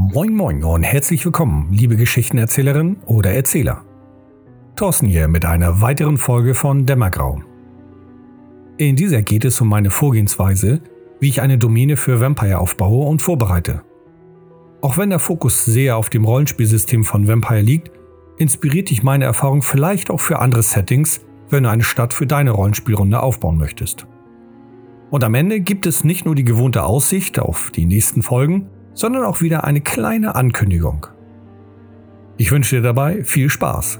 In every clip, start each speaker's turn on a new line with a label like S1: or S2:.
S1: Moin Moin und herzlich willkommen, liebe Geschichtenerzählerin oder Erzähler. Thorsten hier mit einer weiteren Folge von Dämmergrau. In dieser geht es um meine Vorgehensweise, wie ich eine Domäne für Vampire aufbaue und vorbereite. Auch wenn der Fokus sehr auf dem Rollenspielsystem von Vampire liegt, inspiriert dich meine Erfahrung vielleicht auch für andere Settings, wenn du eine Stadt für deine Rollenspielrunde aufbauen möchtest. Und am Ende gibt es nicht nur die gewohnte Aussicht auf die nächsten Folgen, sondern auch wieder eine kleine Ankündigung. Ich wünsche dir dabei viel Spaß.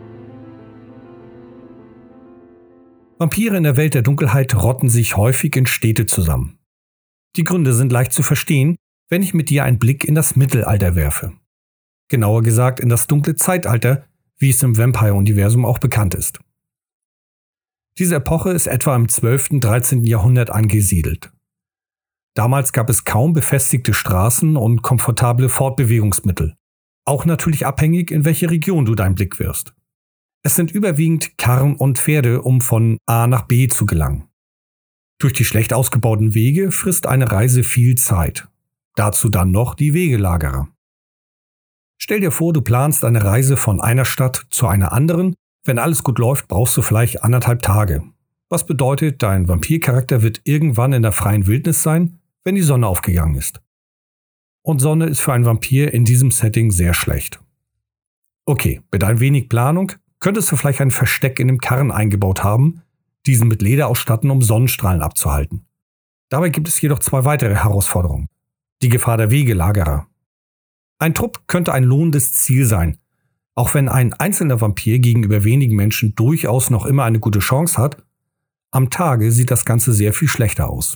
S1: Vampire in der Welt der Dunkelheit rotten sich häufig in Städte zusammen. Die Gründe sind leicht zu verstehen, wenn ich mit dir einen Blick in das Mittelalter werfe. Genauer gesagt in das dunkle Zeitalter, wie es im Vampire-Universum auch bekannt ist. Diese Epoche ist etwa im 12. und 13. Jahrhundert angesiedelt. Damals gab es kaum befestigte Straßen und komfortable Fortbewegungsmittel. Auch natürlich abhängig, in welche Region du deinen Blick wirfst. Es sind überwiegend Karren und Pferde, um von A nach B zu gelangen. Durch die schlecht ausgebauten Wege frisst eine Reise viel Zeit. Dazu dann noch die Wegelagerer. Stell dir vor, du planst eine Reise von einer Stadt zu einer anderen. Wenn alles gut läuft, brauchst du vielleicht 1,5 Tage. Was bedeutet, dein Vampircharakter wird irgendwann in der freien Wildnis sein, wenn die Sonne aufgegangen ist. Und Sonne ist für einen Vampir in diesem Setting sehr schlecht. Okay, mit ein wenig Planung könntest du vielleicht ein Versteck in dem Karren eingebaut haben, diesen mit Leder ausstatten, um Sonnenstrahlen abzuhalten. Dabei gibt es jedoch 2 weitere Herausforderungen. Die Gefahr der Wegelagerer. Ein Trupp könnte ein lohnendes Ziel sein, auch wenn ein einzelner Vampir gegenüber wenigen Menschen durchaus noch immer eine gute Chance hat. Am Tage sieht das Ganze sehr viel schlechter aus.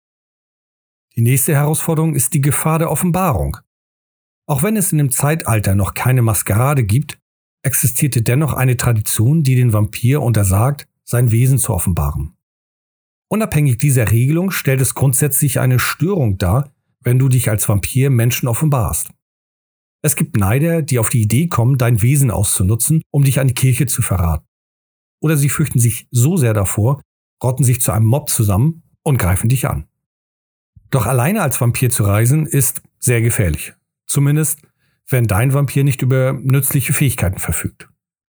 S1: Die nächste Herausforderung ist die Gefahr der Offenbarung. Auch wenn es in dem Zeitalter noch keine Maskerade gibt, existierte dennoch eine Tradition, die den Vampir untersagt, sein Wesen zu offenbaren. Unabhängig dieser Regelung stellt es grundsätzlich eine Störung dar, wenn du dich als Vampir Menschen offenbarst. Es gibt Neider, die auf die Idee kommen, dein Wesen auszunutzen, um dich an die Kirche zu verraten. Oder sie fürchten sich so sehr davor, rotten sich zu einem Mob zusammen und greifen dich an. Doch alleine als Vampir zu reisen ist sehr gefährlich. Zumindest, wenn dein Vampir nicht über nützliche Fähigkeiten verfügt.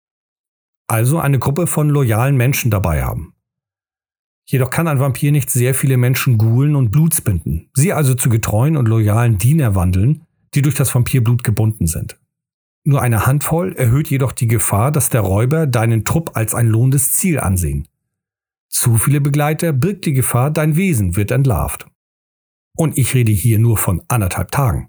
S1: Also eine Gruppe von loyalen Menschen dabei haben. Jedoch kann ein Vampir nicht sehr viele Menschen ghoulen und blutsbinden, sie also zu getreuen und loyalen Diener wandeln, die durch das Vampirblut gebunden sind. Nur eine Handvoll erhöht jedoch die Gefahr, dass der Räuber deinen Trupp als ein lohnendes Ziel ansehen. Zu viele Begleiter birgt die Gefahr, dein Wesen wird entlarvt. Und ich rede hier nur von 1,5 Tagen.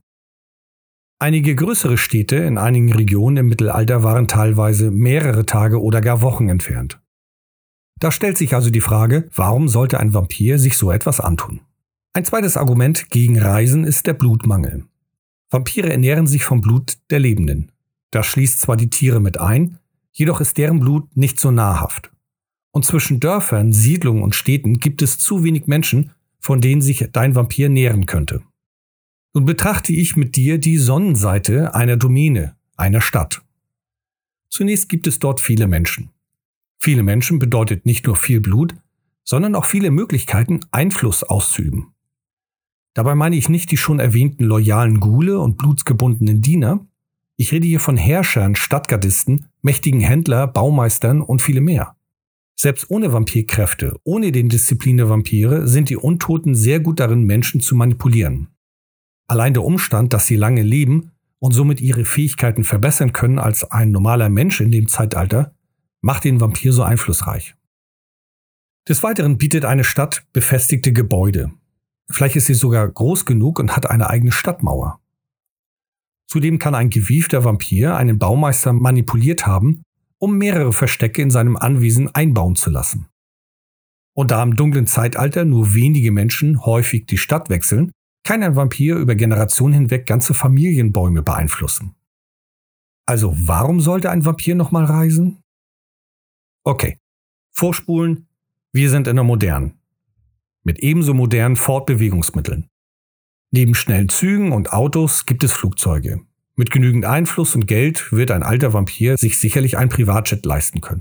S1: Einige größere Städte in einigen Regionen im Mittelalter waren teilweise mehrere Tage oder gar Wochen entfernt. Da stellt sich also die Frage, warum sollte ein Vampir sich so etwas antun? Ein zweites Argument gegen Reisen ist der Blutmangel. Vampire ernähren sich vom Blut der Lebenden. Das schließt zwar die Tiere mit ein, jedoch ist deren Blut nicht so nahrhaft. Und zwischen Dörfern, Siedlungen und Städten gibt es zu wenig Menschen, von denen sich dein Vampir nähren könnte. Nun betrachte ich mit dir die Sonnenseite einer Domäne, einer Stadt. Zunächst gibt es dort viele Menschen. Viele Menschen bedeutet nicht nur viel Blut, sondern auch viele Möglichkeiten, Einfluss auszuüben. Dabei meine ich nicht die schon erwähnten loyalen Ghule und blutsgebundenen Diener. Ich rede hier von Herrschern, Stadtgardisten, mächtigen Händler, Baumeistern und viele mehr. Selbst ohne Vampirkräfte, ohne den Disziplin der Vampire, sind die Untoten sehr gut darin, Menschen zu manipulieren. Allein der Umstand, dass sie lange leben und somit ihre Fähigkeiten verbessern können als ein normaler Mensch in dem Zeitalter, macht den Vampir so einflussreich. Des Weiteren bietet eine Stadt befestigte Gebäude. Vielleicht ist sie sogar groß genug und hat eine eigene Stadtmauer. Zudem kann ein gewiefter Vampir einen Baumeister manipuliert haben, um mehrere Verstecke in seinem Anwesen einbauen zu lassen. Und da im dunklen Zeitalter nur wenige Menschen häufig die Stadt wechseln, kann ein Vampir über Generationen hinweg ganze Familienbäume beeinflussen. Also warum sollte ein Vampir nochmal reisen? Okay, vorspulen, wir sind in der Modernen. Mit ebenso modernen Fortbewegungsmitteln. Neben schnellen Zügen und Autos gibt es Flugzeuge. Mit genügend Einfluss und Geld wird ein alter Vampir sich sicherlich ein Privatjet leisten können.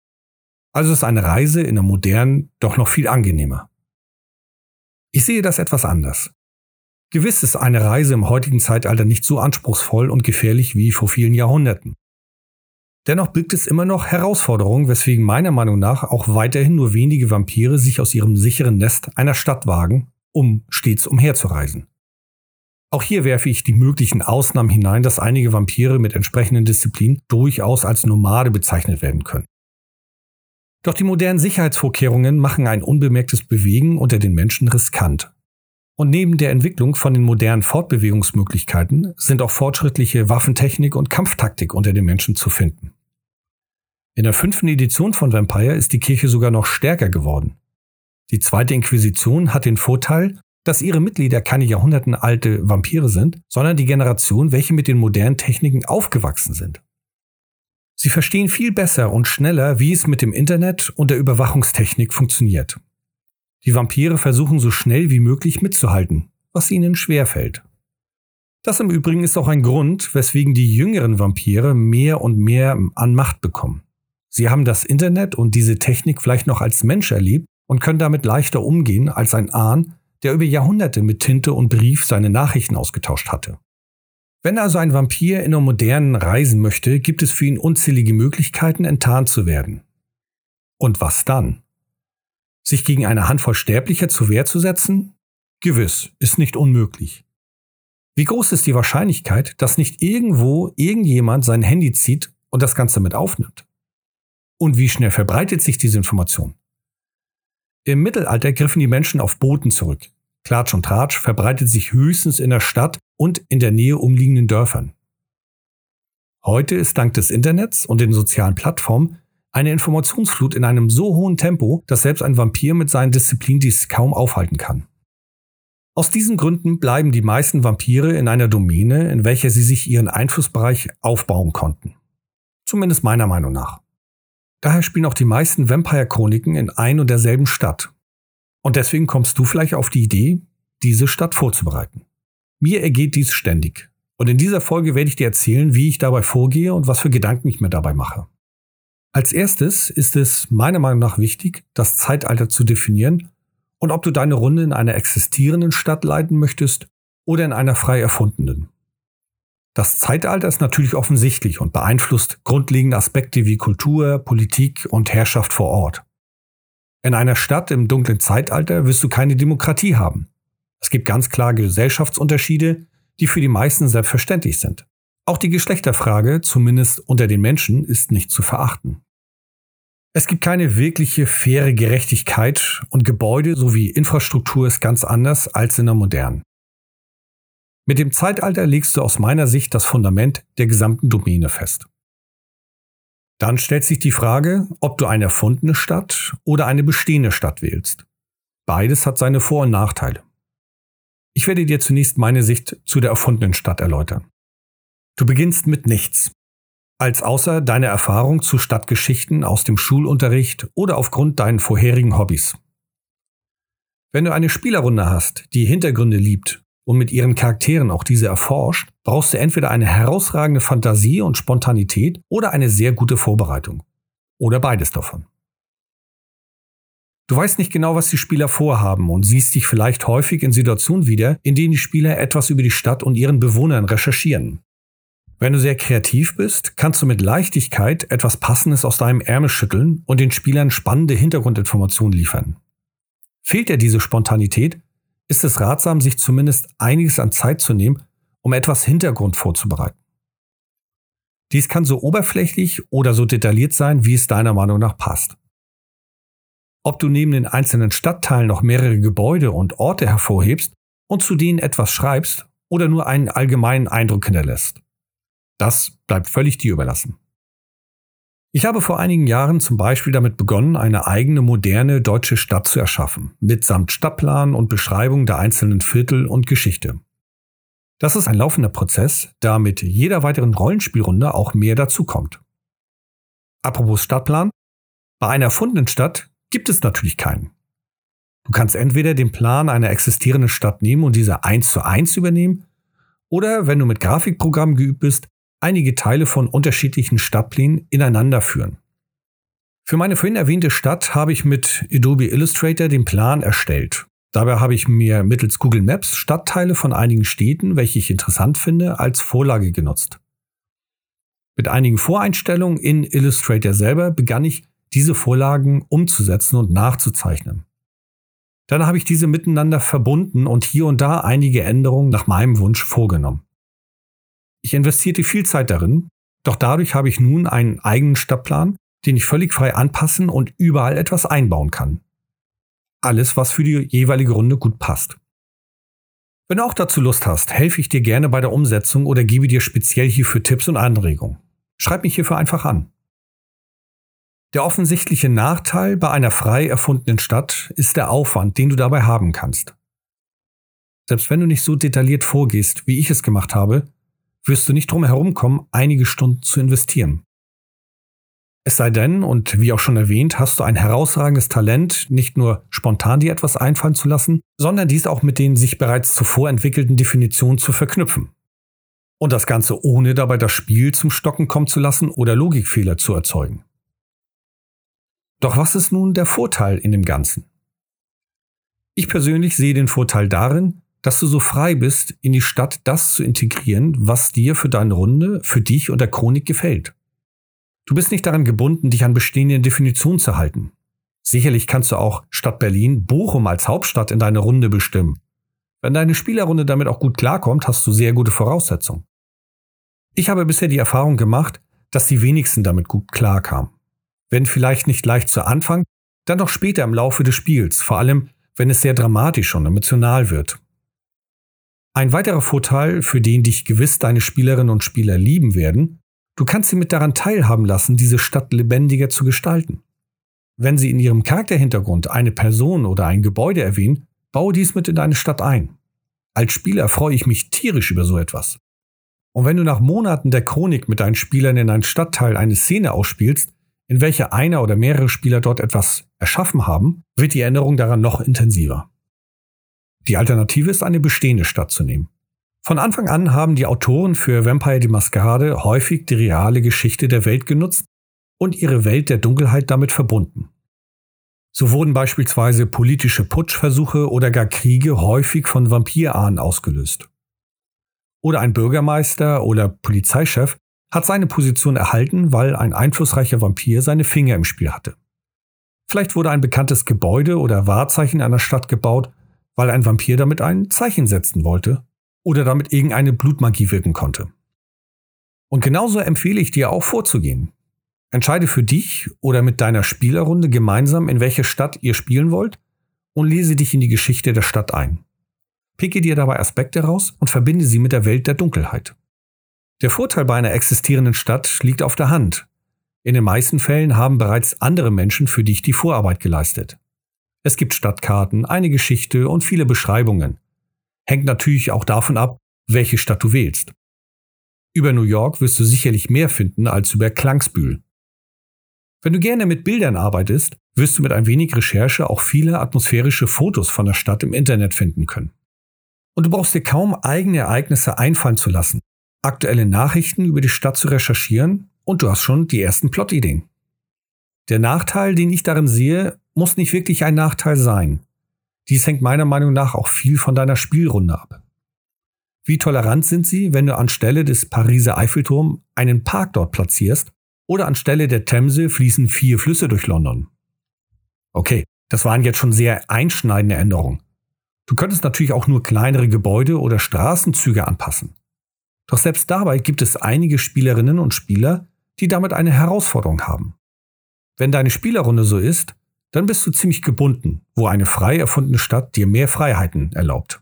S1: Also ist eine Reise in der Modernen doch noch viel angenehmer. Ich sehe das etwas anders. Gewiss ist eine Reise im heutigen Zeitalter nicht so anspruchsvoll und gefährlich wie vor vielen Jahrhunderten. Dennoch birgt es immer noch Herausforderungen, weswegen meiner Meinung nach auch weiterhin nur wenige Vampire sich aus ihrem sicheren Nest einer Stadt wagen, um stets umherzureisen. Auch hier werfe ich die möglichen Ausnahmen hinein, dass einige Vampire mit entsprechenden Disziplinen durchaus als Nomade bezeichnet werden können. Doch die modernen Sicherheitsvorkehrungen machen ein unbemerktes Bewegen unter den Menschen riskant. Und neben der Entwicklung von den modernen Fortbewegungsmöglichkeiten sind auch fortschrittliche Waffentechnik und Kampftaktik unter den Menschen zu finden. In der 5. Edition von Vampire ist die Kirche sogar noch stärker geworden. Die 2. Inquisition hat den Vorteil, dass ihre Mitglieder keine jahrhundertealte Vampire sind, sondern die Generation, welche mit den modernen Techniken aufgewachsen sind. Sie verstehen viel besser und schneller, wie es mit dem Internet und der Überwachungstechnik funktioniert. Die Vampire versuchen so schnell wie möglich mitzuhalten, was ihnen schwerfällt. Das im Übrigen ist auch ein Grund, weswegen die jüngeren Vampire mehr und mehr an Macht bekommen. Sie haben das Internet und diese Technik vielleicht noch als Mensch erlebt und können damit leichter umgehen als ein Ahn, der über Jahrhunderte mit Tinte und Brief seine Nachrichten ausgetauscht hatte. Wenn also ein Vampir in der modernen reisen möchte, gibt es für ihn unzählige Möglichkeiten, enttarnt zu werden. Und was dann? Sich gegen eine Handvoll Sterblicher zur Wehr zu setzen? Gewiss, ist nicht unmöglich. Wie groß ist die Wahrscheinlichkeit, dass nicht irgendwo irgendjemand sein Handy zieht und das Ganze mit aufnimmt? Und wie schnell verbreitet sich diese Information? Im Mittelalter griffen die Menschen auf Boten zurück. Klatsch und Tratsch verbreitet sich höchstens in der Stadt und in der Nähe umliegenden Dörfern. Heute ist dank des Internets und den sozialen Plattformen eine Informationsflut in einem so hohen Tempo, dass selbst ein Vampir mit seinen Disziplinen dies kaum aufhalten kann. Aus diesen Gründen bleiben die meisten Vampire in einer Domäne, in welcher sie sich ihren Einflussbereich aufbauen konnten. Zumindest meiner Meinung nach. Daher spielen auch die meisten Vampire-Chroniken in ein und derselben Stadt. Und deswegen kommst du vielleicht auf die Idee, diese Stadt vorzubereiten. Mir ergeht dies ständig. Und in dieser Folge werde ich dir erzählen, wie ich dabei vorgehe und was für Gedanken ich mir dabei mache. Als erstes ist es meiner Meinung nach wichtig, das Zeitalter zu definieren und ob du deine Runde in einer existierenden Stadt leiten möchtest oder in einer frei erfundenen. Das Zeitalter ist natürlich offensichtlich und beeinflusst grundlegende Aspekte wie Kultur, Politik und Herrschaft vor Ort. In einer Stadt im dunklen Zeitalter wirst du keine Demokratie haben. Es gibt ganz klare Gesellschaftsunterschiede, die für die meisten selbstverständlich sind. Auch die Geschlechterfrage, zumindest unter den Menschen, ist nicht zu verachten. Es gibt keine wirkliche faire Gerechtigkeit und Gebäude sowie Infrastruktur ist ganz anders als in der modernen. Mit dem Zeitalter legst du aus meiner Sicht das Fundament der gesamten Domäne fest. Dann stellt sich die Frage, ob du eine erfundene Stadt oder eine bestehende Stadt wählst. Beides hat seine Vor- und Nachteile. Ich werde dir zunächst meine Sicht zu der erfundenen Stadt erläutern. Du beginnst mit nichts. Als außer deiner Erfahrung zu Stadtgeschichten aus dem Schulunterricht oder aufgrund deinen vorherigen Hobbys. Wenn du eine Spielerrunde hast, die Hintergründe liebt und mit ihren Charakteren auch diese erforscht, brauchst du entweder eine herausragende Fantasie und Spontanität oder eine sehr gute Vorbereitung. Oder beides davon. Du weißt nicht genau, was die Spieler vorhaben und siehst dich vielleicht häufig in Situationen wieder, in denen die Spieler etwas über die Stadt und ihren Bewohnern recherchieren. Wenn du sehr kreativ bist, kannst du mit Leichtigkeit etwas Passendes aus deinem Ärmel schütteln und den Spielern spannende Hintergrundinformationen liefern. Fehlt dir diese Spontanität, ist es ratsam, sich zumindest einiges an Zeit zu nehmen, um etwas Hintergrund vorzubereiten. Dies kann so oberflächlich oder so detailliert sein, wie es deiner Meinung nach passt. Ob du neben den einzelnen Stadtteilen noch mehrere Gebäude und Orte hervorhebst und zu denen etwas schreibst oder nur einen allgemeinen Eindruck hinterlässt. Das bleibt völlig dir überlassen. Ich habe vor einigen Jahren zum Beispiel damit begonnen, eine eigene moderne deutsche Stadt zu erschaffen, mitsamt Stadtplan und Beschreibung der einzelnen Viertel und Geschichte. Das ist ein laufender Prozess, da mit jeder weiteren Rollenspielrunde auch mehr dazukommt. Apropos Stadtplan, bei einer erfundenen Stadt gibt es natürlich keinen. Du kannst entweder den Plan einer existierenden Stadt nehmen und diese 1:1 übernehmen, oder, wenn du mit Grafikprogrammen geübt bist, einige Teile von unterschiedlichen Stadtplänen ineinander führen. Für meine vorhin erwähnte Stadt habe ich mit Adobe Illustrator den Plan erstellt Dabei habe ich mir mittels Google Maps Stadtteile von einigen Städten, welche ich interessant finde, als Vorlage genutzt. Mit einigen Voreinstellungen in Illustrator selber begann ich, diese Vorlagen umzusetzen und nachzuzeichnen. Dann habe ich diese miteinander verbunden und hier und da einige Änderungen nach meinem Wunsch vorgenommen. Ich investierte viel Zeit darin, doch dadurch habe ich nun einen eigenen Stadtplan, den ich völlig frei anpassen und überall etwas einbauen kann. Alles, was für die jeweilige Runde gut passt. Wenn du auch dazu Lust hast, helfe ich dir gerne bei der Umsetzung oder gebe dir speziell hierfür Tipps und Anregungen. Schreib mich hierfür einfach an. Der offensichtliche Nachteil bei einer frei erfundenen Stadt ist der Aufwand, den du dabei haben kannst. Selbst wenn du nicht so detailliert vorgehst, wie ich es gemacht habe, wirst du nicht drum herum kommen, einige Stunden zu investieren. Es sei denn, und wie auch schon erwähnt, hast du ein herausragendes Talent, nicht nur spontan dir etwas einfallen zu lassen, sondern dies auch mit den sich bereits zuvor entwickelten Definitionen zu verknüpfen. Und das Ganze ohne dabei das Spiel zum Stocken kommen zu lassen oder Logikfehler zu erzeugen. Doch was ist nun der Vorteil in dem Ganzen? Ich persönlich sehe den Vorteil darin, dass du so frei bist, in die Stadt das zu integrieren, was dir für deine Runde, für dich und der Chronik gefällt. Du bist nicht daran gebunden, dich an bestehenden Definitionen zu halten. Sicherlich kannst du auch statt Berlin Bochum als Hauptstadt in deine Runde bestimmen. Wenn deine Spielerrunde damit auch gut klarkommt, hast du sehr gute Voraussetzungen. Ich habe bisher die Erfahrung gemacht, dass die wenigsten damit gut klarkamen. Wenn vielleicht nicht leicht zu Anfang, dann doch später im Laufe des Spiels, vor allem wenn es sehr dramatisch und emotional wird. Ein weiterer Vorteil, für den dich gewiss deine Spielerinnen und Spieler lieben werden: Du kannst sie mit daran teilhaben lassen, diese Stadt lebendiger zu gestalten. Wenn sie in ihrem Charakterhintergrund eine Person oder ein Gebäude erwähnen, baue dies mit in deine Stadt ein. Als Spieler freue ich mich tierisch über so etwas. Und wenn du nach Monaten der Chronik mit deinen Spielern in einem Stadtteil eine Szene ausspielst, in welcher einer oder mehrere Spieler dort etwas erschaffen haben, wird die Erinnerung daran noch intensiver. Die Alternative ist, eine bestehende Stadt zu nehmen. Von Anfang an haben die Autoren für Vampire die Maskerade häufig die reale Geschichte der Welt genutzt und ihre Welt der Dunkelheit damit verbunden. So wurden beispielsweise politische Putschversuche oder gar Kriege häufig von Vampirahnen ausgelöst. Oder ein Bürgermeister oder Polizeichef hat seine Position erhalten, weil ein einflussreicher Vampir seine Finger im Spiel hatte. Vielleicht wurde ein bekanntes Gebäude oder Wahrzeichen einer Stadt gebaut, weil ein Vampir damit ein Zeichen setzen wollte oder damit irgendeine Blutmagie wirken konnte. Und genauso empfehle ich dir auch vorzugehen. Entscheide für dich oder mit deiner Spielerrunde gemeinsam, in welche Stadt ihr spielen wollt, und lese dich in die Geschichte der Stadt ein. Picke dir dabei Aspekte raus und verbinde sie mit der Welt der Dunkelheit. Der Vorteil bei einer existierenden Stadt liegt auf der Hand. In den meisten Fällen haben bereits andere Menschen für dich die Vorarbeit geleistet. Es gibt Stadtkarten, eine Geschichte und viele Beschreibungen. Hängt natürlich auch davon ab, welche Stadt du wählst. Über New York wirst du sicherlich mehr finden als über Klangsbühl. Wenn du gerne mit Bildern arbeitest, wirst du mit ein wenig Recherche auch viele atmosphärische Fotos von der Stadt im Internet finden können. Und du brauchst dir kaum eigene Ereignisse einfallen zu lassen, aktuelle Nachrichten über die Stadt zu recherchieren, und du hast schon die ersten Plotideen. Der Nachteil, den ich darin sehe, muss nicht wirklich ein Nachteil sein. Dies hängt meiner Meinung nach auch viel von deiner Spielrunde ab. Wie tolerant sind sie, wenn du anstelle des Pariser Eiffelturm einen Park dort platzierst oder anstelle der Themse fließen 4 Flüsse durch London? Okay, das waren jetzt schon sehr einschneidende Änderungen. Du könntest natürlich auch nur kleinere Gebäude oder Straßenzüge anpassen. Doch selbst dabei gibt es einige Spielerinnen und Spieler, die damit eine Herausforderung haben. Wenn deine Spielerrunde so ist, dann bist du ziemlich gebunden, wo eine frei erfundene Stadt dir mehr Freiheiten erlaubt.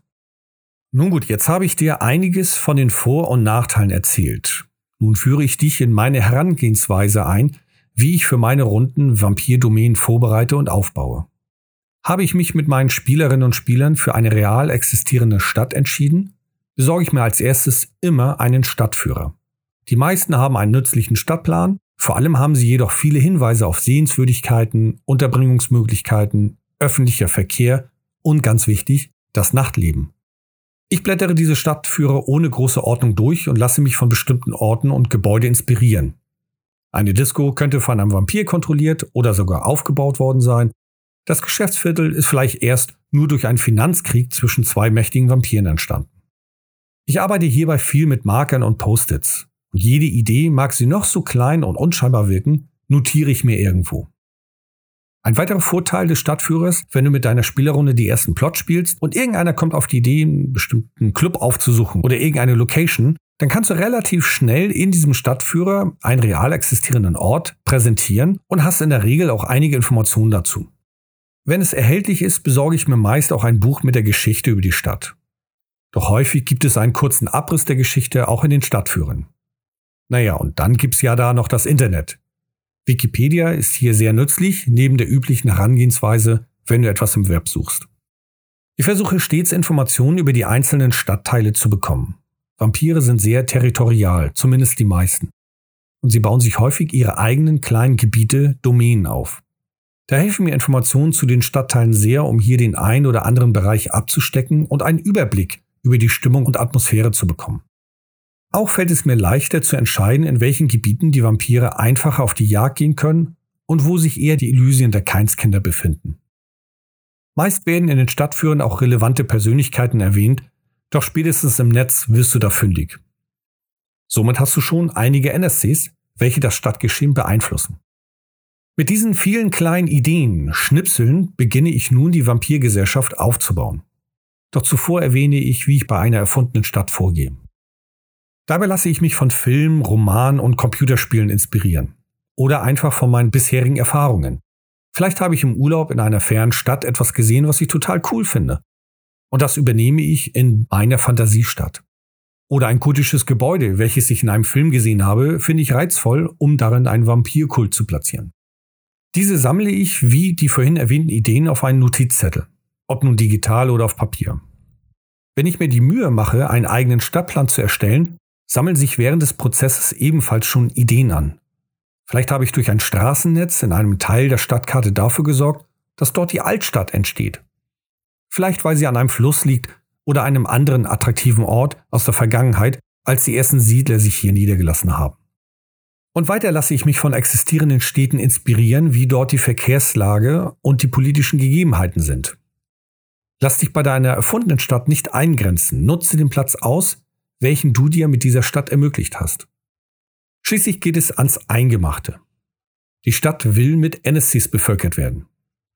S1: Nun gut, jetzt habe ich dir einiges von den Vor- und Nachteilen erzählt. Nun führe ich dich in meine Herangehensweise ein, wie ich für meine Runden Vampir-Domänen vorbereite und aufbaue. Habe ich mich mit meinen Spielerinnen und Spielern für eine real existierende Stadt entschieden, besorge ich mir als erstes immer einen Stadtführer. Die meisten haben einen nützlichen Stadtplan, vor allem haben sie jedoch viele Hinweise auf Sehenswürdigkeiten, Unterbringungsmöglichkeiten, öffentlicher Verkehr und ganz wichtig, das Nachtleben. Ich blättere diese Stadtführer ohne große Ordnung durch und lasse mich von bestimmten Orten und Gebäuden inspirieren. Eine Disco könnte von einem Vampir kontrolliert oder sogar aufgebaut worden sein. Das Geschäftsviertel ist vielleicht erst nur durch einen Finanzkrieg zwischen zwei mächtigen Vampiren entstanden. Ich arbeite hierbei viel mit Markern und Post-its. Und jede Idee, mag sie noch so klein und unscheinbar wirken, notiere ich mir irgendwo. Ein weiterer Vorteil des Stadtführers, wenn du mit deiner Spielerrunde die ersten Plot spielst und irgendeiner kommt auf die Idee, einen bestimmten Club aufzusuchen oder irgendeine Location, dann kannst du relativ schnell in diesem Stadtführer einen real existierenden Ort präsentieren und hast in der Regel auch einige Informationen dazu. Wenn es erhältlich ist, besorge ich mir meist auch ein Buch mit der Geschichte über die Stadt. Doch häufig gibt es einen kurzen Abriss der Geschichte auch in den Stadtführern. Naja, und dann gibt's ja da noch das Internet. Wikipedia ist hier sehr nützlich, neben der üblichen Herangehensweise, wenn du etwas im Web suchst. Ich versuche stets Informationen über die einzelnen Stadtteile zu bekommen. Vampire sind sehr territorial, zumindest die meisten. Und sie bauen sich häufig ihre eigenen kleinen Gebiete, Domänen auf. Da helfen mir Informationen zu den Stadtteilen sehr, um hier den einen oder anderen Bereich abzustecken und einen Überblick über die Stimmung und Atmosphäre zu bekommen. Auch fällt es mir leichter zu entscheiden, in welchen Gebieten die Vampire einfacher auf die Jagd gehen können und wo sich eher die Elysien der Keinskinder befinden. Meist werden in den Stadtführern auch relevante Persönlichkeiten erwähnt, doch spätestens im Netz wirst du da fündig. Somit hast du schon einige NSCs, welche das Stadtgeschehen beeinflussen. Mit diesen vielen kleinen Ideen, Schnipseln, beginne ich nun die Vampirgesellschaft aufzubauen. Doch zuvor erwähne ich, wie ich bei einer erfundenen Stadt vorgehe. Dabei lasse ich mich von Filmen, Romanen und Computerspielen inspirieren. Oder einfach von meinen bisherigen Erfahrungen. Vielleicht habe ich im Urlaub in einer fernen Stadt etwas gesehen, was ich total cool finde. Und das übernehme ich in meiner Fantasiestadt. Oder ein kultisches Gebäude, welches ich in einem Film gesehen habe, finde ich reizvoll, um darin einen Vampirkult zu platzieren. Diese sammle ich, wie die vorhin erwähnten Ideen, auf einen Notizzettel. Ob nun digital oder auf Papier. Wenn ich mir die Mühe mache, einen eigenen Stadtplan zu erstellen, sammeln sich während des Prozesses ebenfalls schon Ideen an. Vielleicht habe ich durch ein Straßennetz in einem Teil der Stadtkarte dafür gesorgt, dass dort die Altstadt entsteht. Vielleicht weil sie an einem Fluss liegt oder einem anderen attraktiven Ort aus der Vergangenheit, als die ersten Siedler sich hier niedergelassen haben. Und weiter lasse ich mich von existierenden Städten inspirieren, wie dort die Verkehrslage und die politischen Gegebenheiten sind. Lass dich bei deiner erfundenen Stadt nicht eingrenzen, nutze den Platz aus, welchen du dir mit dieser Stadt ermöglicht hast. Schließlich geht es ans Eingemachte. Die Stadt will mit NSCs bevölkert werden.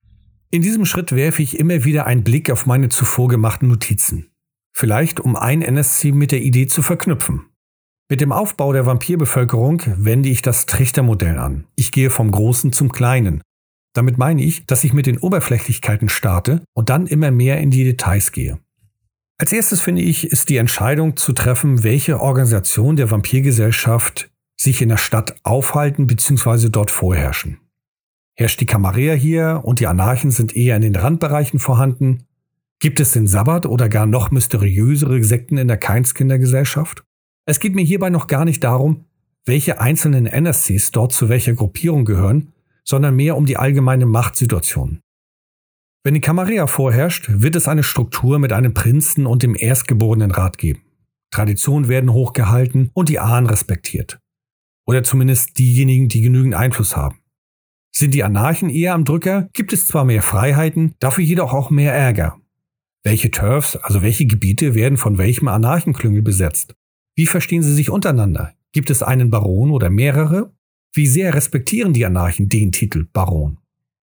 S1: In diesem Schritt werfe ich immer wieder einen Blick auf meine zuvor gemachten Notizen. Vielleicht um ein NSC mit der Idee zu verknüpfen. Mit dem Aufbau der Vampirbevölkerung wende ich das Trichtermodell an. Ich gehe vom Großen zum Kleinen. Damit meine ich, dass ich mit den Oberflächlichkeiten starte und dann immer mehr in die Details gehe. Als erstes finde ich, ist die Entscheidung zu treffen, welche Organisation der Vampirgesellschaft sich in der Stadt aufhalten bzw. dort vorherrschen. Herrscht die Camarilla hier und die Anarchen sind eher in den Randbereichen vorhanden? Gibt es den Sabbat oder gar noch mysteriösere Sekten in der Keinskinder-Gesellschaft? Es geht mir hierbei noch gar nicht darum, welche einzelnen NSCs dort zu welcher Gruppierung gehören, sondern mehr um die allgemeine Machtsituation. Wenn die Camarilla vorherrscht, wird es eine Struktur mit einem Prinzen und dem Erstgeborenenrat geben. Traditionen werden hochgehalten und die Ahnen respektiert. Oder zumindest diejenigen, die genügend Einfluss haben. Sind die Anarchen eher am Drücker, gibt es zwar mehr Freiheiten, dafür jedoch auch mehr Ärger. Welche Turfs, also welche Gebiete, werden von welchem Anarchenklüngel besetzt? Wie verstehen sie sich untereinander? Gibt es einen Baron oder mehrere? Wie sehr respektieren die Anarchen den Titel Baron?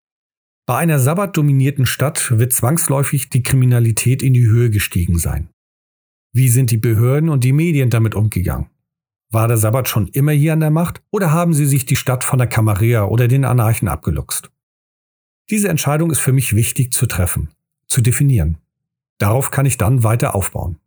S1: Bei einer Sabbat-dominierten Stadt wird zwangsläufig die Kriminalität in die Höhe gestiegen sein. Wie sind die Behörden und die Medien damit umgegangen? War der Sabbat schon immer hier an der Macht oder haben sie sich die Stadt von der Camarilla oder den Anarchen abgeluchst? Diese Entscheidung ist für mich wichtig zu treffen, zu definieren. Darauf kann ich dann weiter aufbauen.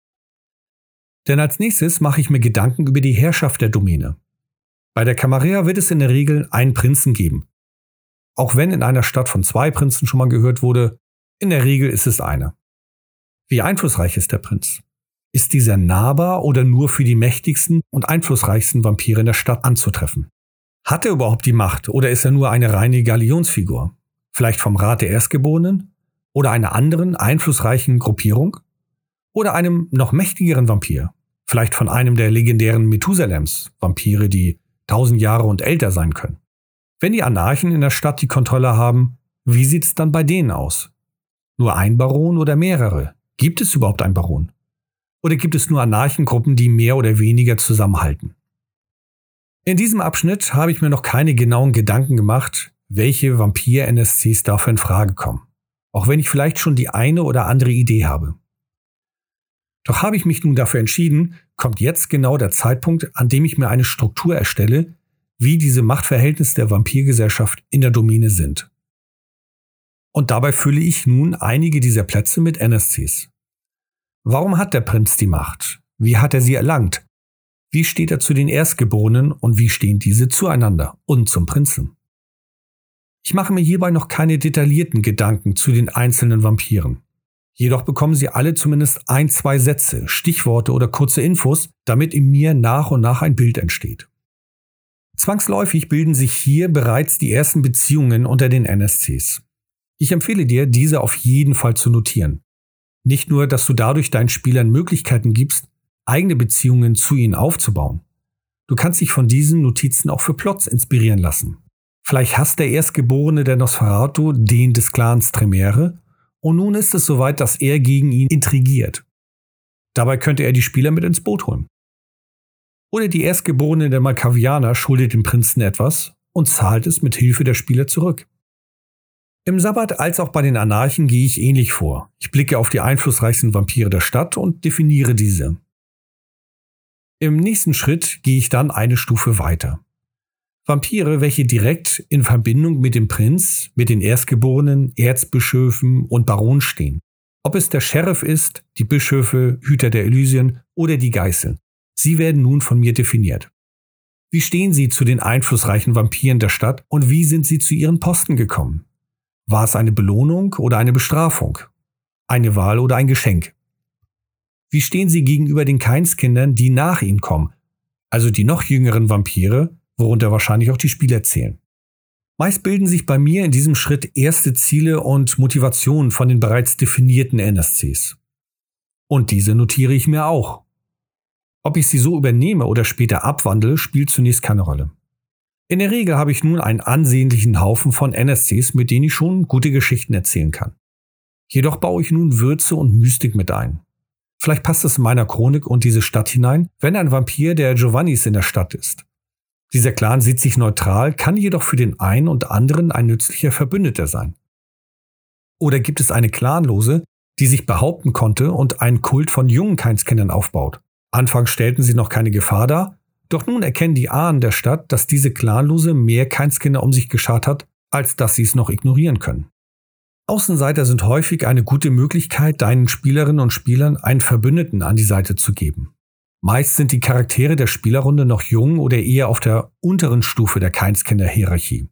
S1: Denn als nächstes mache ich mir Gedanken über die Herrschaft der Domäne. Bei der Camarilla wird es in der Regel einen Prinzen geben. Auch wenn in einer Stadt von 2 Prinzen schon mal gehört wurde, in der Regel ist es einer. Wie einflussreich ist der Prinz? Ist dieser nahbar oder nur für die mächtigsten und einflussreichsten Vampire in der Stadt anzutreffen? Hat er überhaupt die Macht oder ist er nur eine reine Galionsfigur? Vielleicht vom Rat der Erstgeborenen? Oder einer anderen einflussreichen Gruppierung? Oder einem noch mächtigeren Vampir? Vielleicht von einem der legendären Methusalems, Vampire, die 1000 Jahre und älter sein können. Wenn die Anarchen in der Stadt die Kontrolle haben, Wie sieht's dann bei denen aus? Nur ein Baron oder mehrere? Gibt es überhaupt einen Baron? Oder gibt es nur Anarchengruppen, die mehr oder weniger zusammenhalten? In diesem Abschnitt habe ich mir noch keine genauen Gedanken gemacht, welche Vampir-NSCs dafür in Frage kommen. Auch wenn ich vielleicht schon die eine oder andere Idee habe. Doch habe ich mich nun dafür entschieden, kommt jetzt genau der Zeitpunkt, an dem ich mir eine Struktur erstelle, wie diese Machtverhältnisse der Vampirgesellschaft in der Domäne sind. Und dabei fülle ich nun einige dieser Plätze mit NSCs. Warum hat der Prinz die Macht? Wie hat er sie erlangt? Wie steht er zu den Erstgeborenen und wie stehen diese zueinander und zum Prinzen? Ich mache mir hierbei noch keine detaillierten Gedanken zu den einzelnen Vampiren. Jedoch bekommen sie alle zumindest 1-2 Sätze, Stichworte oder kurze Infos, damit in mir nach und nach ein Bild entsteht. Zwangsläufig bilden sich hier bereits die ersten Beziehungen unter den NSCs. Ich empfehle dir, diese auf jeden Fall zu notieren. Nicht nur, dass du dadurch deinen Spielern Möglichkeiten gibst, eigene Beziehungen zu ihnen aufzubauen. Du kannst dich von diesen Notizen auch für Plots inspirieren lassen. Vielleicht hasst der Erstgeborene der Nosferatu den des Clans Tremere und nun ist es soweit, dass er gegen ihn intrigiert. Dabei könnte er die Spieler mit ins Boot holen. Oder die Erstgeborene der Malkavianer schuldet dem Prinzen etwas und zahlt es mit Hilfe der Spieler zurück. Im Sabbat als auch bei den Anarchen gehe ich ähnlich vor. Ich blicke auf die einflussreichsten Vampire der Stadt und definiere diese. Im nächsten Schritt gehe ich dann eine Stufe weiter. Vampire, welche direkt in Verbindung mit dem Prinz, mit den Erstgeborenen, Erzbischöfen und Baronen stehen. Ob es der Sheriff ist, die Bischöfe, Hüter der Elysien oder die Geißeln. Sie werden nun von mir definiert. Wie stehen sie zu den einflussreichen Vampiren der Stadt und wie sind sie zu ihren Posten gekommen? War es eine Belohnung oder eine Bestrafung? Eine Wahl oder ein Geschenk? Wie stehen sie gegenüber den Kainskindern, die nach ihnen kommen, also die noch jüngeren Vampire, worunter wahrscheinlich auch die Spieler zählen? Meist bilden sich bei mir in diesem Schritt erste Ziele und Motivationen von den bereits definierten NSCs. Und diese notiere ich mir auch. Ob ich sie so übernehme oder später abwandle, spielt zunächst keine Rolle. In der Regel habe ich nun einen ansehnlichen Haufen von NSCs, mit denen ich schon gute Geschichten erzählen kann. Jedoch baue ich nun Würze und Mystik mit ein. Vielleicht passt es in meiner Chronik und diese Stadt hinein, wenn ein Vampir der Giovannis in der Stadt ist. Dieser Clan sieht sich neutral, kann jedoch für den einen und anderen ein nützlicher Verbündeter sein. Oder gibt es eine Clanlose, die sich behaupten konnte und einen Kult von jungen Kainskindern aufbaut? Anfangs stellten sie noch keine Gefahr dar, doch nun erkennen die Ahnen der Stadt, dass diese Clanlose mehr Kainskinder um sich geschart hat, als dass sie es noch ignorieren können. Außenseiter sind häufig eine gute Möglichkeit, deinen Spielerinnen und Spielern einen Verbündeten an die Seite zu geben. Meist sind die Charaktere der Spielerrunde noch jung oder eher auf der unteren Stufe der Kainskinder-Hierarchie.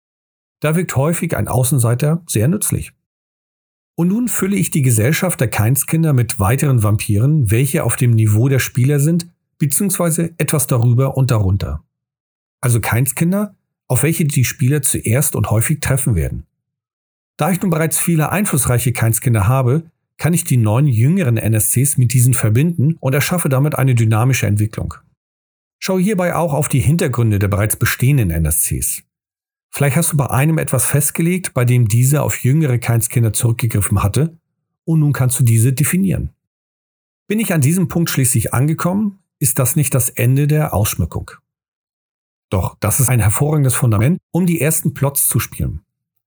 S1: Da wirkt häufig ein Außenseiter sehr nützlich. Und nun fülle ich die Gesellschaft der Kainskinder mit weiteren Vampiren, welche auf dem Niveau der Spieler sind, beziehungsweise etwas darüber und darunter. Also Kainskinder, auf welche die Spieler zuerst und häufig treffen werden. Da ich nun bereits viele einflussreiche Kainskinder habe, kann ich die 9 jüngeren NSCs mit diesen verbinden und erschaffe damit eine dynamische Entwicklung. Schau hierbei auch auf die Hintergründe der bereits bestehenden NSCs. Vielleicht hast du bei einem etwas festgelegt, bei dem dieser auf jüngere Kainskinder zurückgegriffen hatte, und nun kannst du diese definieren. Bin ich an diesem Punkt schließlich angekommen, ist das nicht das Ende der Ausschmückung. Doch das ist ein hervorragendes Fundament, um die ersten Plots zu spielen.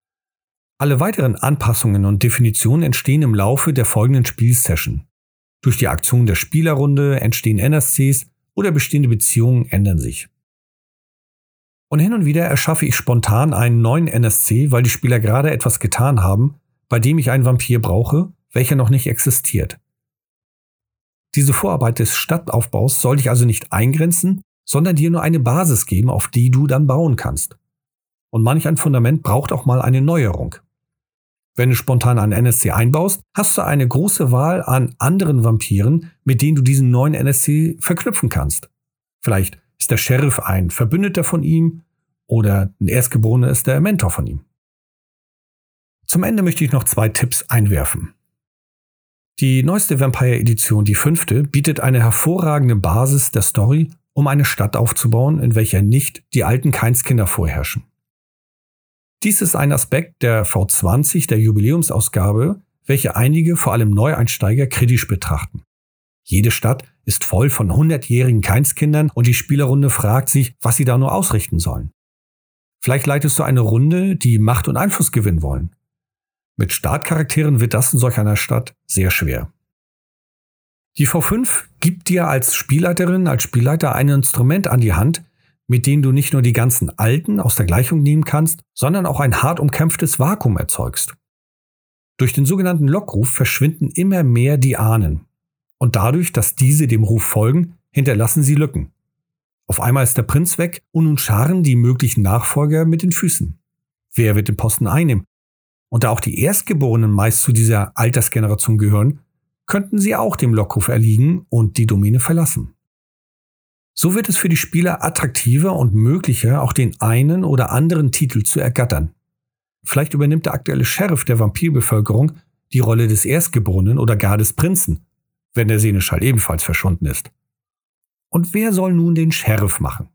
S1: Alle weiteren Anpassungen und Definitionen entstehen im Laufe der folgenden Spielsession. Durch die Aktion der Spielerrunde entstehen NSCs oder bestehende Beziehungen ändern sich. Und hin und wieder erschaffe ich spontan einen neuen NSC, weil die Spieler gerade etwas getan haben, bei dem ich einen Vampir brauche, welcher noch nicht existiert. Diese Vorarbeit des Stadtaufbaus soll dich also nicht eingrenzen, sondern dir nur eine Basis geben, auf die du dann bauen kannst. Und manch ein Fundament braucht auch mal eine Neuerung. Wenn du spontan einen NSC einbaust, hast du eine große Wahl an anderen Vampiren, mit denen du diesen neuen NSC verknüpfen kannst. Vielleicht ist der Sheriff ein Verbündeter von ihm oder ein Erstgeborener ist der Mentor von ihm. Zum Ende möchte ich noch 2 Tipps einwerfen. Die neueste Vampire-Edition, die 5., bietet eine hervorragende Basis der Story, um eine Stadt aufzubauen, in welcher nicht die alten Kainskinder vorherrschen. Dies ist ein Aspekt der V20, der Jubiläumsausgabe, welche einige, vor allem Neueinsteiger, kritisch betrachten. Jede Stadt ist voll von 100-jährigen Keinskindern und die Spielerrunde fragt sich, was sie da nur ausrichten sollen. Vielleicht leitest du eine Runde, die Macht und Einfluss gewinnen wollen. Mit Startcharakteren wird das in solch einer Stadt sehr schwer. Die V5 gibt dir als Spielleiterin, als Spielleiter ein Instrument an die Hand, mit dem du nicht nur die ganzen Alten aus der Gleichung nehmen kannst, sondern auch ein hart umkämpftes Vakuum erzeugst. Durch den sogenannten Lockruf verschwinden immer mehr die Ahnen. Und dadurch, dass diese dem Ruf folgen, hinterlassen sie Lücken. Auf einmal ist der Prinz weg und nun scharren die möglichen Nachfolger mit den Füßen. Wer wird den Posten einnehmen? Und da auch die Erstgeborenen meist zu dieser Altersgeneration gehören, könnten sie auch dem Lockruf erliegen und die Domäne verlassen. So wird es für die Spieler attraktiver und möglicher, auch den einen oder anderen Titel zu ergattern. Vielleicht übernimmt der aktuelle Sheriff der Vampirbevölkerung die Rolle des Erstgeborenen oder gar des Prinzen, wenn der Seneschall ebenfalls verschwunden ist. Und wer soll nun den Sheriff machen?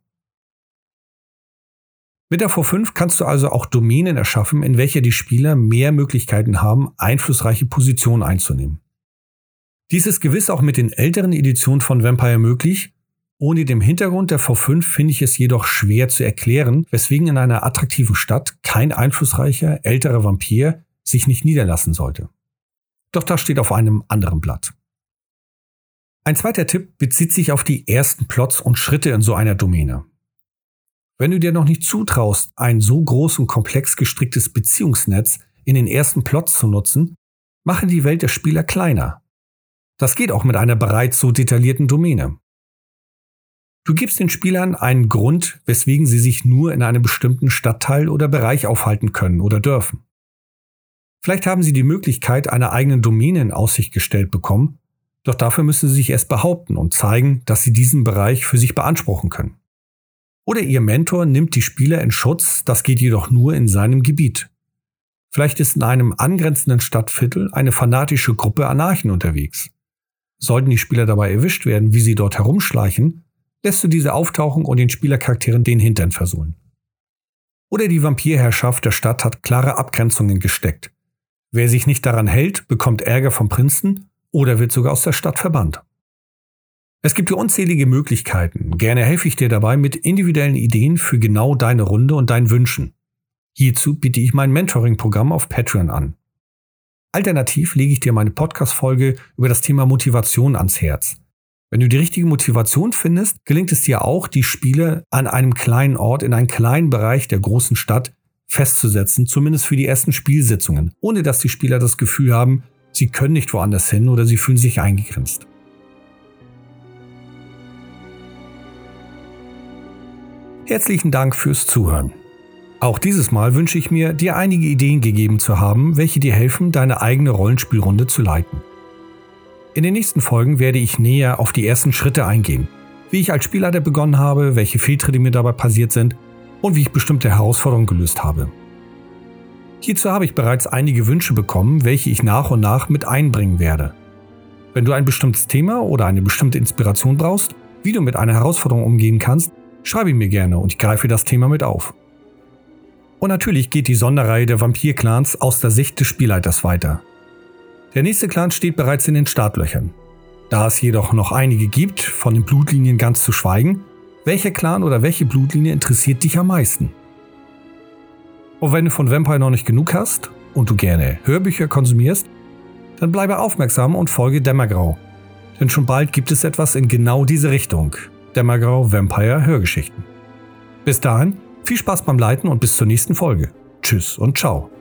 S1: Mit der V5 kannst du also auch Domänen erschaffen, in welcher die Spieler mehr Möglichkeiten haben, einflussreiche Positionen einzunehmen. Dies ist gewiss auch mit den älteren Editionen von Vampire möglich. Ohne den Hintergrund der V5 finde ich es jedoch schwer zu erklären, weswegen in einer attraktiven Stadt kein einflussreicher, älterer Vampir sich nicht niederlassen sollte. Doch das steht auf einem anderen Blatt. Ein zweiter Tipp bezieht sich auf die ersten Plots und Schritte in so einer Domäne. Wenn du dir noch nicht zutraust, ein so groß und komplex gestricktes Beziehungsnetz in den ersten Plots zu nutzen, mache die Welt der Spieler kleiner. Das geht auch mit einer bereits so detaillierten Domäne. Du gibst den Spielern einen Grund, weswegen sie sich nur in einem bestimmten Stadtteil oder Bereich aufhalten können oder dürfen. Vielleicht haben sie die Möglichkeit einer eigenen Domäne in Aussicht gestellt bekommen, doch dafür müssen sie sich erst behaupten und zeigen, dass sie diesen Bereich für sich beanspruchen können. Oder ihr Mentor nimmt die Spieler in Schutz, das geht jedoch nur in seinem Gebiet. Vielleicht ist in einem angrenzenden Stadtviertel eine fanatische Gruppe Anarchen unterwegs. Sollten die Spieler dabei erwischt werden, wie sie dort herumschleichen, lässt du diese auftauchen und den Spielercharakteren den Hintern versohlen. Oder die Vampirherrschaft der Stadt hat klare Abgrenzungen gesteckt. Wer sich nicht daran hält, bekommt Ärger vom Prinzen oder wird sogar aus der Stadt verbannt. Es gibt hier unzählige Möglichkeiten. Gerne helfe ich dir dabei mit individuellen Ideen für genau deine Runde und deinen Wünschen. Hierzu biete ich mein Mentoring-Programm auf Patreon an. Alternativ lege ich dir meine Podcast-Folge über das Thema Motivation ans Herz. Wenn du die richtige Motivation findest, gelingt es dir auch, die Spieler an einem kleinen Ort in einem kleinen Bereich der großen Stadt festzusetzen, zumindest für die ersten Spielsitzungen, ohne dass die Spieler das Gefühl haben, sie können nicht woanders hin oder sie fühlen sich eingegrenzt. Herzlichen Dank fürs Zuhören. Auch dieses Mal wünsche ich mir, dir einige Ideen gegeben zu haben, welche dir helfen, deine eigene Rollenspielrunde zu leiten. In den nächsten Folgen werde ich näher auf die ersten Schritte eingehen, wie ich als Spielleiter begonnen habe, welche Fehltritte mir dabei passiert sind und wie ich bestimmte Herausforderungen gelöst habe. Hierzu habe ich bereits einige Wünsche bekommen, welche ich nach und nach mit einbringen werde. Wenn du ein bestimmtes Thema oder eine bestimmte Inspiration brauchst, wie du mit einer Herausforderung umgehen kannst, schreibe mir gerne und ich greife das Thema mit auf. Und natürlich geht die Sonderreihe der Vampir-Clans aus der Sicht des Spielleiters weiter. Der nächste Clan steht bereits in den Startlöchern. Da es jedoch noch einige gibt, von den Blutlinien ganz zu schweigen, welcher Clan oder welche Blutlinie interessiert dich am meisten? Und wenn du von Vampire noch nicht genug hast und du gerne Hörbücher konsumierst, dann bleibe aufmerksam und folge Dämmergrau. Denn schon bald gibt es etwas in genau diese Richtung. Dämmergrau Vampire Hörgeschichten. Bis dahin, viel Spaß beim Leiten und bis zur nächsten Folge. Tschüss und ciao.